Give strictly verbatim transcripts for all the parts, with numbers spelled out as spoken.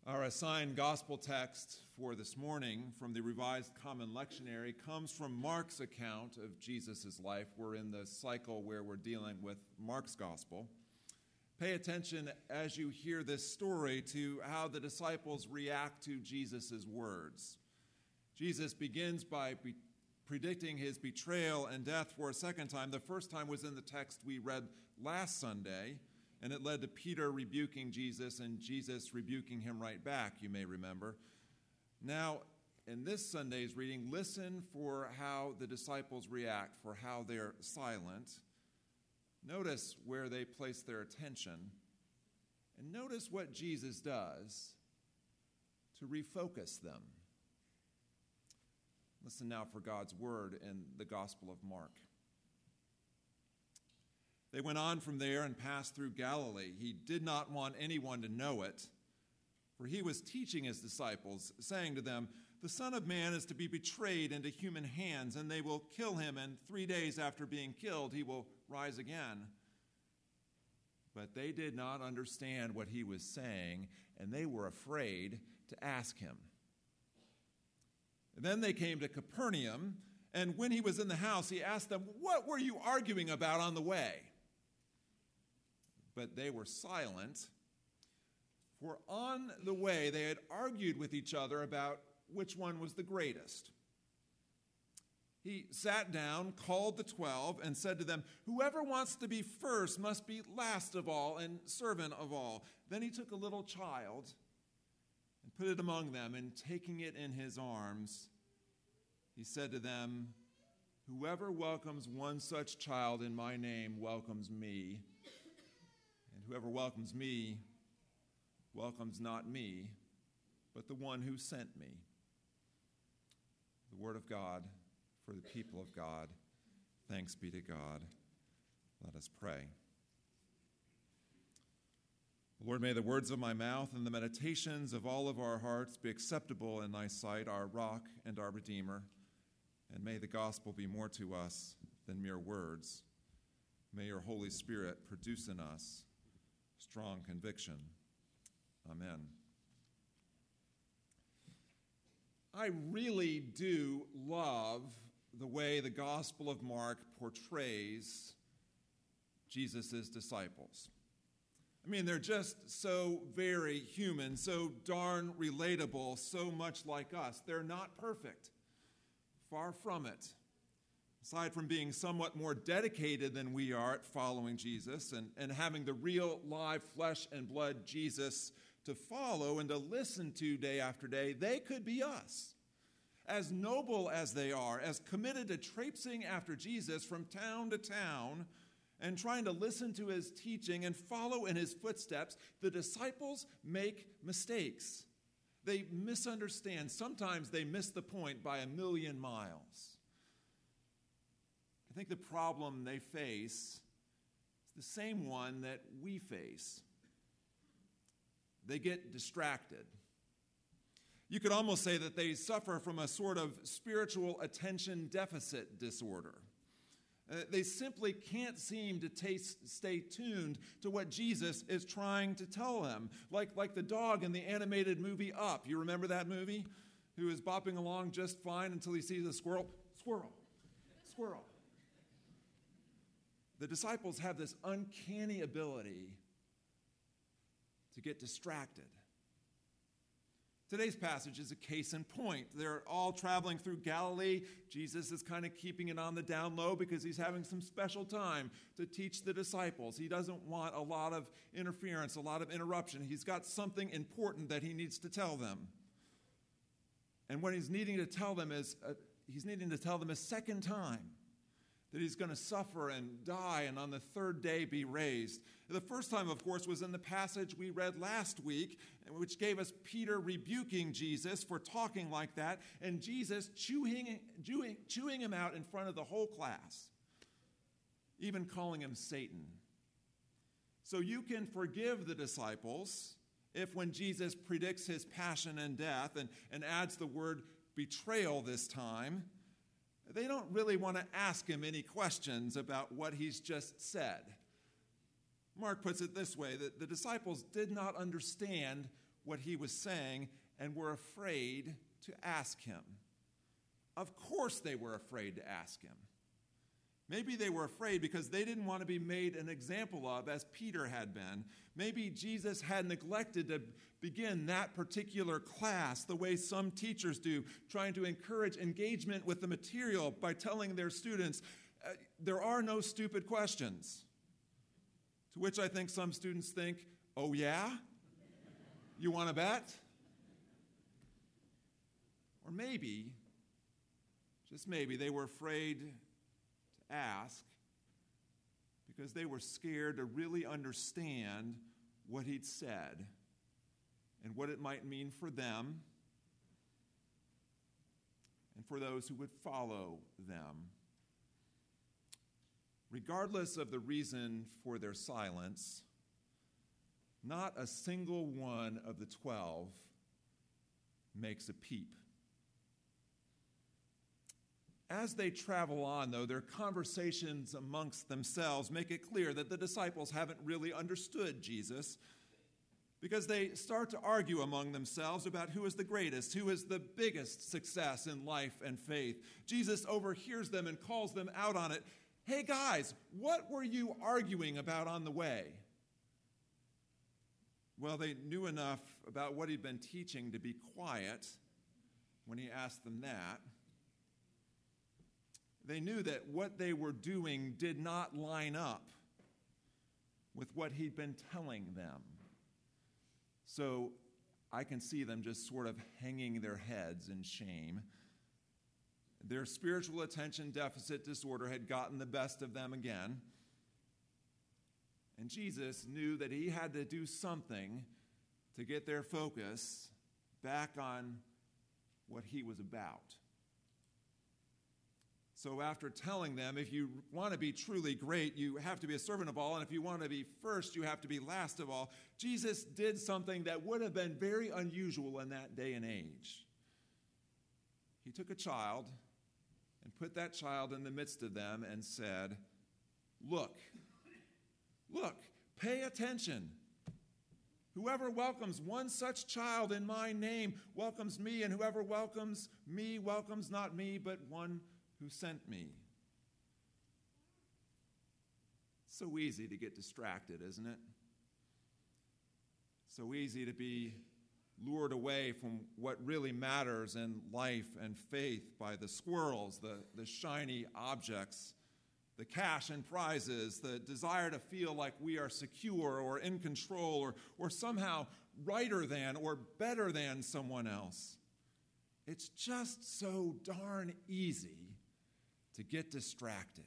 Our assigned gospel text for this morning from the Revised Common Lectionary comes from Mark's account of Jesus' life. We're in the cycle where we're dealing with Mark's gospel. Pay attention as you hear this story to how the disciples react to Jesus' words. Jesus begins by be- predicting his betrayal and death for a second time. The first time was in the text we read last Sunday, and it led to Peter rebuking Jesus and Jesus rebuking him right back, you may remember. Now, in this Sunday's reading, listen for how the disciples react, for how they're silent. Notice where they place their attention, and notice what Jesus does to refocus them. Listen now for God's word in the Gospel of Mark. They went on from there and passed through Galilee. He did not want anyone to know it, for he was teaching his disciples, saying to them, "The Son of Man is to be betrayed into human hands, and they will kill him, and three days after being killed, he will rise again." But they did not understand what he was saying, and they were afraid to ask him. Then they came to Capernaum, and when he was in the house, he asked them, "What were you arguing about on the way?" But they were silent, for on the way they had argued with each other about which one was the greatest. He sat down, called the twelve, and said to them, "Whoever wants to be first must be last of all and servant of all." Then he took a little child and put it among them, and taking it in his arms, he said to them, "Whoever welcomes one such child in my name welcomes me. And whoever welcomes me welcomes not me, but the one who sent me." The word of God for the people of God. Thanks be to God. Let us pray. Lord, may the words of my mouth and the meditations of all of our hearts be acceptable in thy sight, our rock and our redeemer. And may the gospel be more to us than mere words. May your Holy Spirit produce in us strong conviction. Amen. I really do love the way the Gospel of Mark portrays Jesus' disciples. I mean, they're just so very human, so darn relatable, so much like us. They're not perfect. Far from it. Aside from being somewhat more dedicated than we are at following Jesus and, and having the real, live, flesh and blood Jesus to follow and to listen to day after day, they could be us. As noble as they are, as committed to traipsing after Jesus from town to town and trying to listen to his teaching and follow in his footsteps, the disciples make mistakes. They misunderstand. Sometimes they miss the point by a million miles. I think the problem they face is the same one that we face. They get distracted. You could almost say that they suffer from a sort of spiritual attention deficit disorder. Uh, they simply can't seem to taste, stay tuned to what Jesus is trying to tell them. Like, like the dog in the animated movie Up. You remember that movie? Who is bopping along just fine until he sees a squirrel. Squirrel. Squirrel. The disciples have this uncanny ability to get distracted. Today's passage is a case in point. They're all traveling through Galilee. Jesus is kind of keeping it on the down low because he's having some special time to teach the disciples. He doesn't want a lot of interference, a lot of interruption. He's got something important that he needs to tell them. And what he's needing to tell them is, uh, he's needing to tell them a second time that he's going to suffer and die and on the third day be raised. The first time, of course, was in the passage we read last week, which gave us Peter rebuking Jesus for talking like that, and Jesus chewing, chewing, chewing him out in front of the whole class, even calling him Satan. So you can forgive the disciples if when Jesus predicts his passion and death and, and adds the word betrayal this time, they don't really want to ask him any questions about what he's just said. Mark puts it this way, that the disciples did not understand what he was saying and were afraid to ask him. Of course they were afraid to ask him. Maybe they were afraid because they didn't want to be made an example of, as Peter had been. Maybe Jesus had neglected to begin that particular class the way some teachers do, trying to encourage engagement with the material by telling their students, uh, there are no stupid questions. To which I think some students think, oh yeah? You want to bet? Or maybe, just maybe, they were afraid to ask because they were scared to really understand what he'd said and what it might mean for them and for those who would follow them. Regardless of the reason for their silence, not a single one of the twelve makes a peep. As they travel on, though, their conversations amongst themselves make it clear that the disciples haven't really understood Jesus, because they start to argue among themselves about who is the greatest, who is the biggest success in life and faith. Jesus overhears them and calls them out on it. Hey guys, what were you arguing about on the way? Well, they knew enough about what he'd been teaching to be quiet when he asked them that. They knew that what they were doing did not line up with what he'd been telling them. So I can see them just sort of hanging their heads in shame. Their spiritual attention deficit disorder had gotten the best of them again. And Jesus knew that he had to do something to get their focus back on what he was about. So after telling them, if you want to be truly great, you have to be a servant of all, and if you want to be first, you have to be last of all, Jesus did something that would have been very unusual in that day and age. He took a child and put that child in the midst of them and said, look, look, pay attention. Whoever welcomes one such child in my name welcomes me, and whoever welcomes me welcomes not me, but one who sent me. So easy to get distracted, isn't it? So easy to be lured away from what really matters in life and faith by the squirrels, the, the shiny objects, the cash and prizes, the desire to feel like we are secure or in control or, or somehow righter than or better than someone else. It's just so darn easy to get distracted.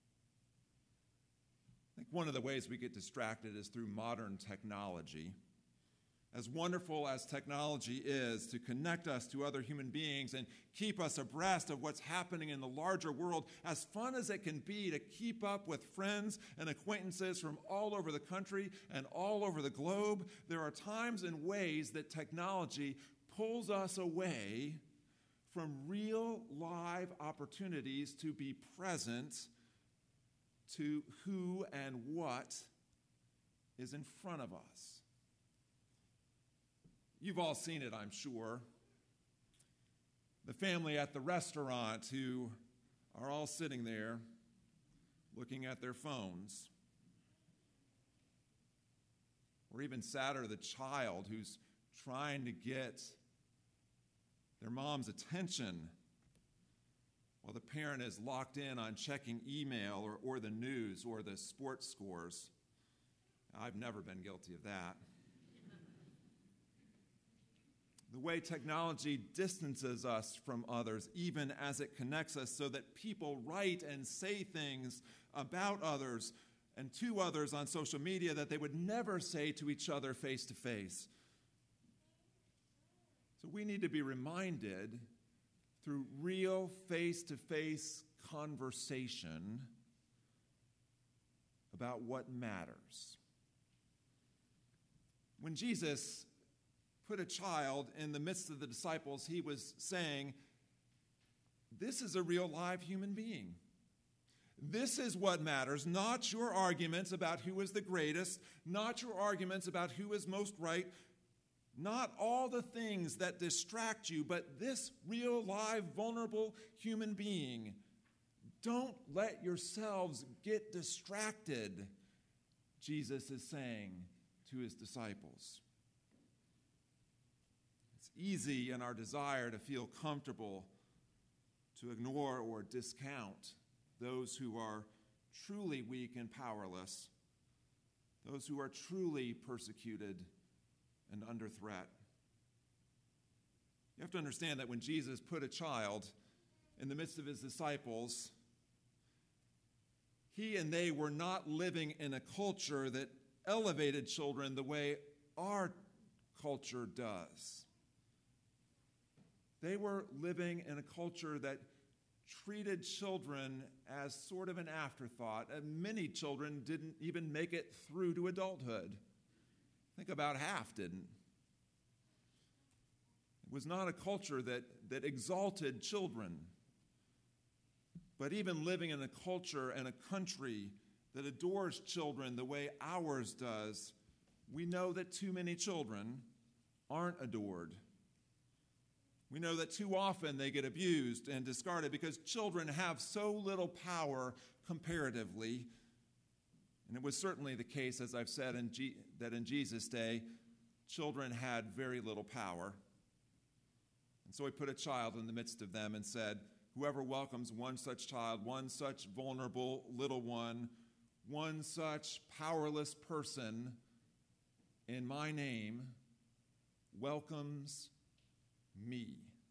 I think one of the ways we get distracted is through modern technology. As wonderful as technology is to connect us to other human beings and keep us abreast of what's happening in the larger world, as fun as it can be to keep up with friends and acquaintances from all over the country and all over the globe, there are times and ways that technology pulls us away from real live opportunities to be present to who and what is in front of us. You've all seen it, I'm sure. The family at the restaurant who are all sitting there looking at their phones. Or even sadder, the child who's trying to get their mom's attention while the parent is locked in on checking email or, or the news or the sports scores. I've never been guilty of that. The way technology distances us from others, even as it connects us, so that people write and say things about others and to others on social media that they would never say to each other face to face. So we need to be reminded through real face-to-face conversation about what matters. When Jesus put a child in the midst of the disciples, he was saying, this is a real live human being. This is what matters, not your arguments about who is the greatest, not your arguments about who is most right. Not all the things that distract you, but this real, live, vulnerable human being. Don't let yourselves get distracted, Jesus is saying to his disciples. It's easy in our desire to feel comfortable to ignore or discount those who are truly weak and powerless, those who are truly persecuted and under threat. You have to understand that when Jesus put a child in the midst of his disciples, he and they were not living in a culture that elevated children the way our culture does. They were living in a culture that treated children as sort of an afterthought, and many children didn't even make it through to adulthood. I think about half didn't. It was not a culture that, that exalted children. But even living in a culture and a country that adores children the way ours does, we know that too many children aren't adored. We know that too often they get abused and discarded because children have so little power comparatively. And it was certainly the case, as I've said, in G- that in Jesus' day, children had very little power. And so he put a child in the midst of them and said, whoever welcomes one such child, one such vulnerable little one, one such powerless person in my name, welcomes me.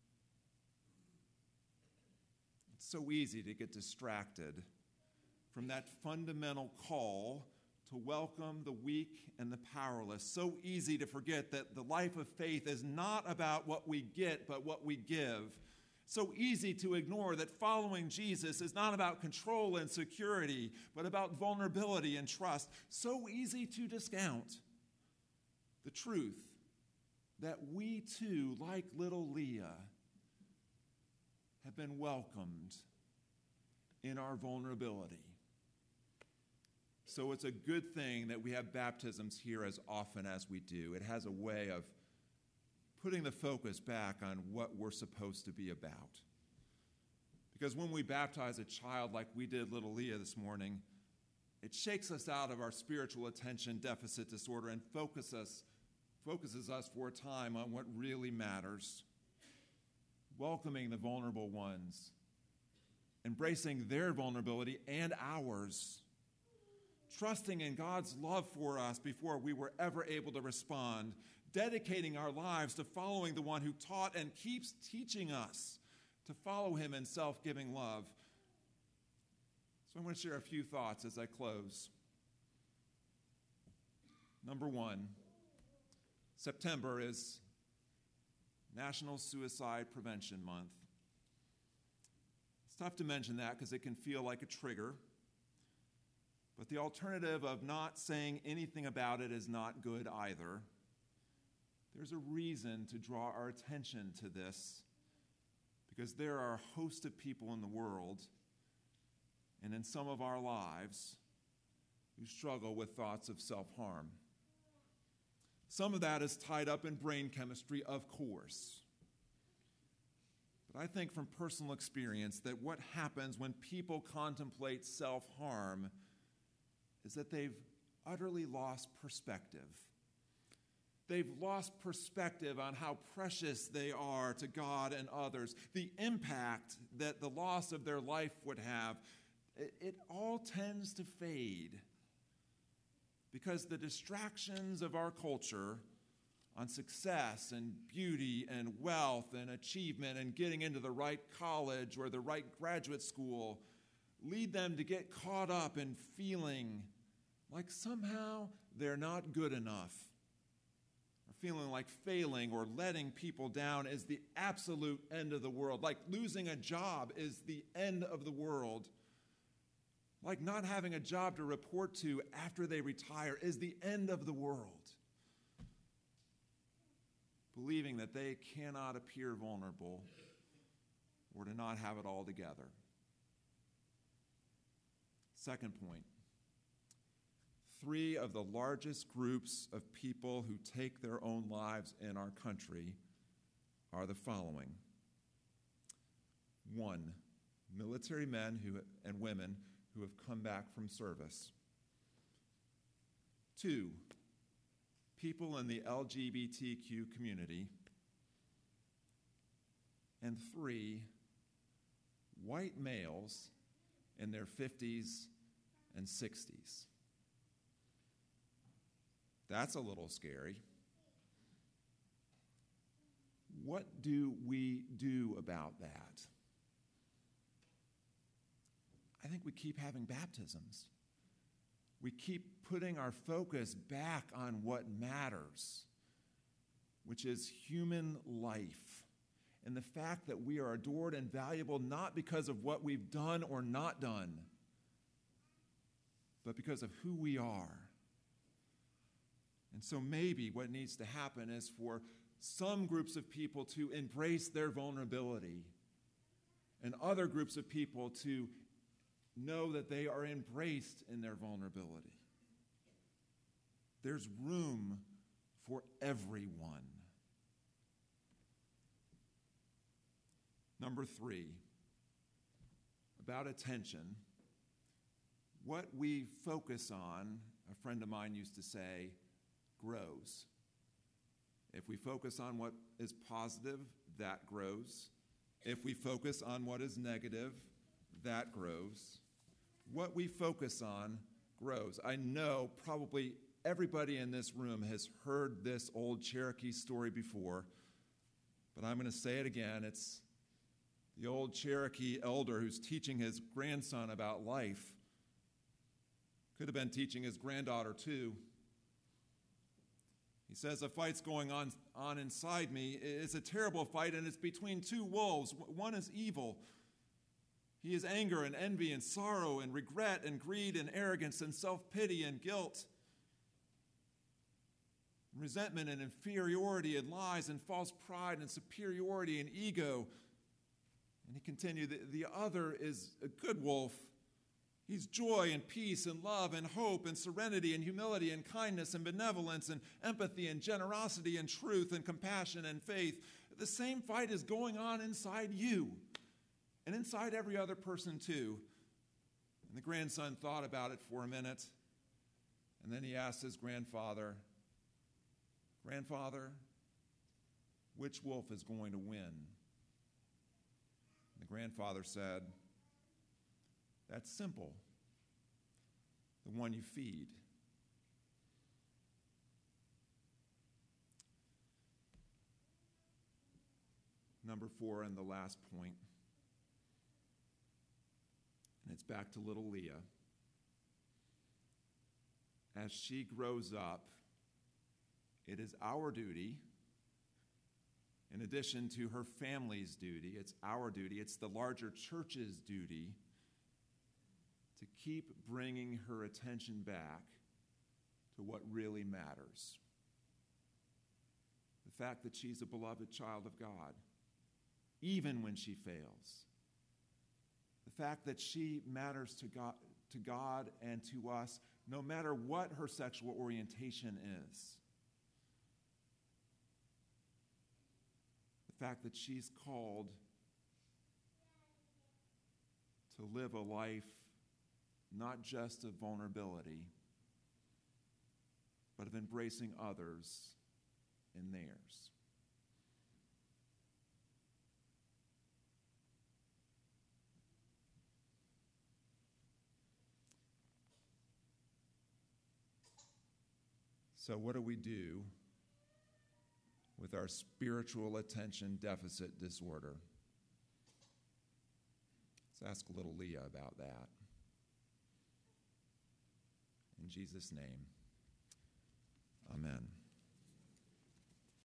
It's so easy to get distracted from that fundamental call to welcome the weak and the powerless. So easy to forget that the life of faith is not about what we get, but what we give. So easy to ignore that following Jesus is not about control and security, but about vulnerability and trust. So easy to discount the truth that we too, like little Leah, have been welcomed in our vulnerability. So it's a good thing that we have baptisms here as often as we do. It has a way of putting the focus back on what we're supposed to be about. Because when we baptize a child like we did little Leah this morning, it shakes us out of our spiritual attention deficit disorder and focus us, focuses us for a time on what really matters. Welcoming the vulnerable ones, embracing their vulnerability and ours, trusting in God's love for us before we were ever able to respond, dedicating our lives to following the one who taught and keeps teaching us to follow him in self-giving love. So I'm going to share a few thoughts as I close. Number one, September is National Suicide Prevention Month. It's tough to mention that because it can feel like a trigger. But the alternative of not saying anything about it is not good either. There's a reason to draw our attention to this because there are a host of people in the world and in some of our lives who struggle with thoughts of self-harm. Some of that is tied up in brain chemistry, of course. But I think from personal experience that what happens when people contemplate self-harm is that they've utterly lost perspective. They've lost perspective on how precious they are to God and others, the impact that the loss of their life would have. It, it all tends to fade because the distractions of our culture on success and beauty and wealth and achievement and getting into the right college or the right graduate school lead them to get caught up in feeling like somehow they're not good enough, or feeling like failing or letting people down is the absolute end of the world, like losing a job is the end of the world, like not having a job to report to after they retire is the end of the world. Believing that they cannot appear vulnerable or to not have it all together. Second point. three of the largest groups of people who take their own lives in our country are the following. One, military men who, and women who have come back from service. Two, people in the L G B T Q community. And three, white males in their fifties and sixties. That's a little scary. What do we do about that? I think we keep having baptisms. We keep putting our focus back on what matters, which is human life, and the fact that we are adored and valuable not because of what we've done or not done, but because of who we are. And so maybe what needs to happen is for some groups of people to embrace their vulnerability and other groups of people to know that they are embraced in their vulnerability. There's room for everyone. Number three, about attention. What we focus on, a friend of mine used to say, grows. If we focus on what is positive, that grows. If we focus on what is negative, that grows. What we focus on grows. I know probably everybody in this room has heard this old Cherokee story before, but I'm going to say it again. It's the old Cherokee elder who's teaching his grandson about life. Could have been teaching his granddaughter too. He says, a fight's going on, on inside me. It's a terrible fight, and it's between two wolves. One is evil. He is anger and envy and sorrow and regret and greed and arrogance and self-pity and guilt, resentment and inferiority and lies and false pride and superiority and ego. And he continued, the, the other is a good wolf. He's joy and peace and love and hope and serenity and humility and kindness and benevolence and empathy and generosity and truth and compassion and faith. The same fight is going on inside you and inside every other person too. And the grandson thought about it for a minute, and then he asked his grandfather, Grandfather, which wolf is going to win? The grandfather said, that's simple. The one you feed. Number four, and the last point, and it's back to little Leah. As she grows up, it is our duty, in addition to her family's duty, it's our duty, it's the larger church's duty, to keep bringing her attention back to what really matters. The fact that she's a beloved child of God, even when she fails. The fact that she matters to God, to God and to us, no matter what her sexual orientation is. The fact that she's called to live a life not just of vulnerability, but of embracing others in theirs. So what do we do with our spiritual attention deficit disorder? Let's ask little Leah about that. In Jesus' name, amen.